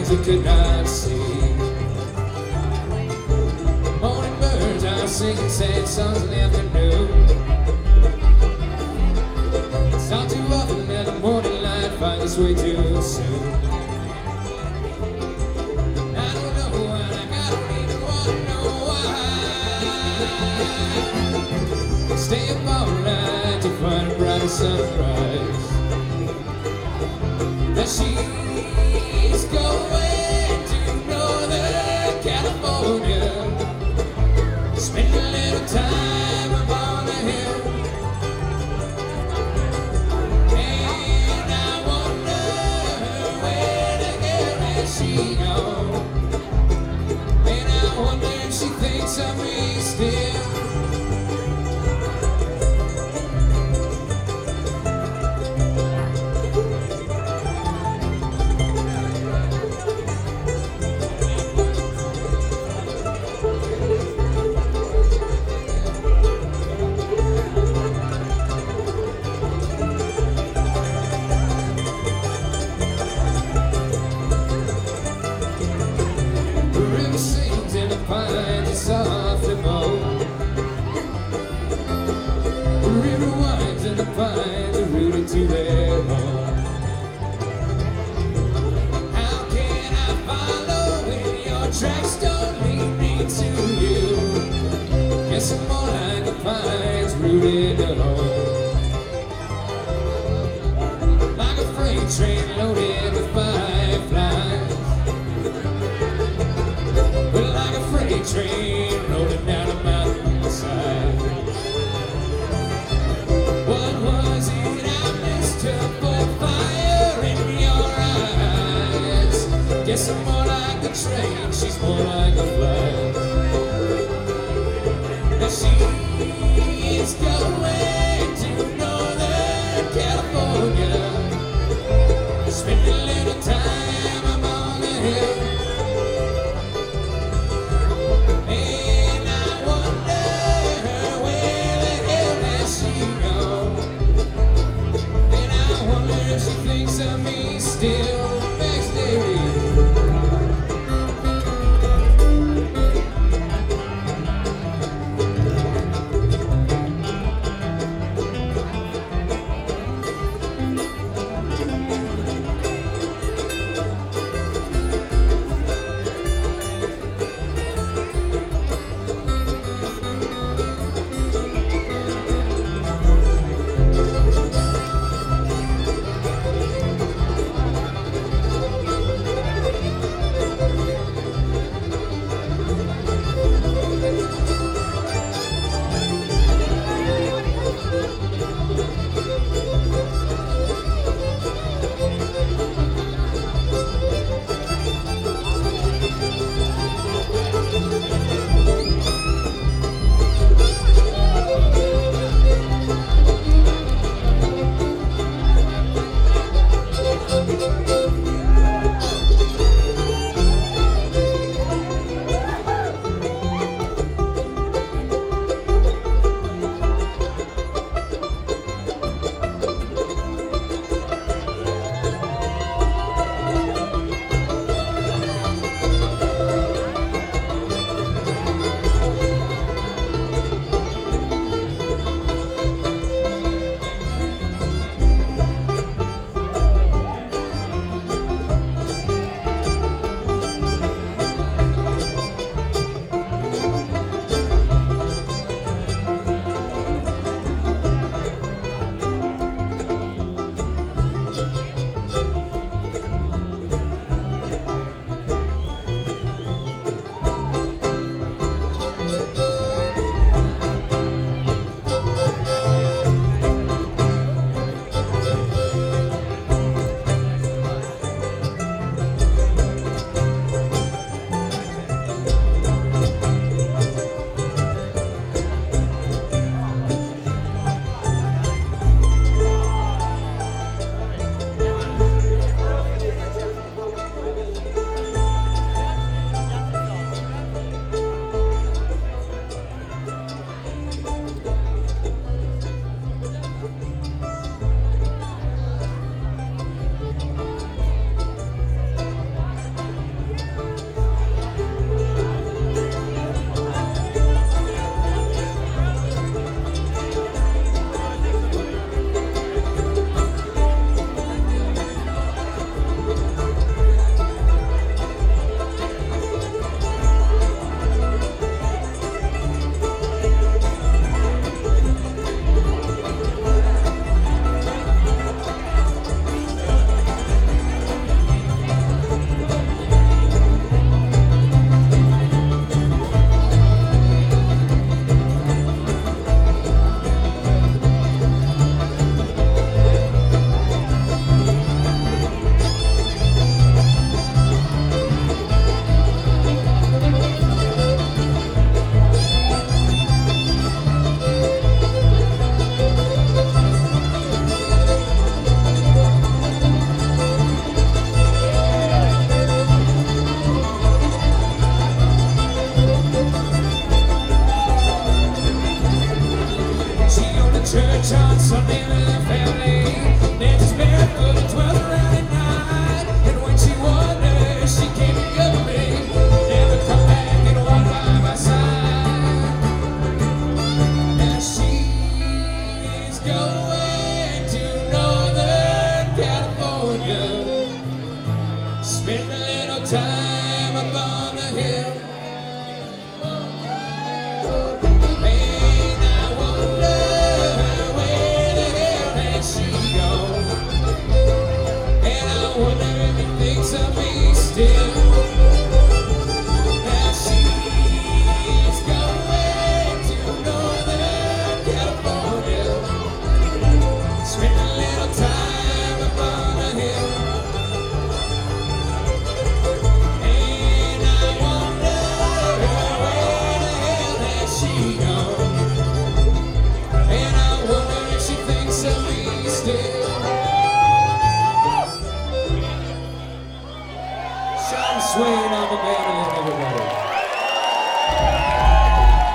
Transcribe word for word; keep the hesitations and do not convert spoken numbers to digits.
things you could not see. Morning birds are singing sad songs in the afternoon. It's all too often that the morning light finds its way too soon. I don't know why, like I don't even want to know why. Stay up all night to find a brighter sunrise. That she's going to Northern California, spend a little time up on the hill. And I wonder where the hell has she gone. And I wonder if she thinks of me still. Pines are softly mown. The river winds and the pines are rooted to their home. How can I follow when your tracks don't lead me to you? Guess I'm more like the pines rooted alone. Like a freight train loaded with fireflies. Like a freight train rolling down a mountainside. What was it I mistook for fire in your eyes? Guess I'm more like the train, she's more like a flight. Now she's going to Northern California, spend a little time up on the hill. She thinks of me still backstage. Spend a little time up on the hill. And I wonder where the hell has she gone? And I wonder if he thinks of me still. Now she's gone away to Northern California. Spend a little time up on the hill. Sean Swain on the mandolin.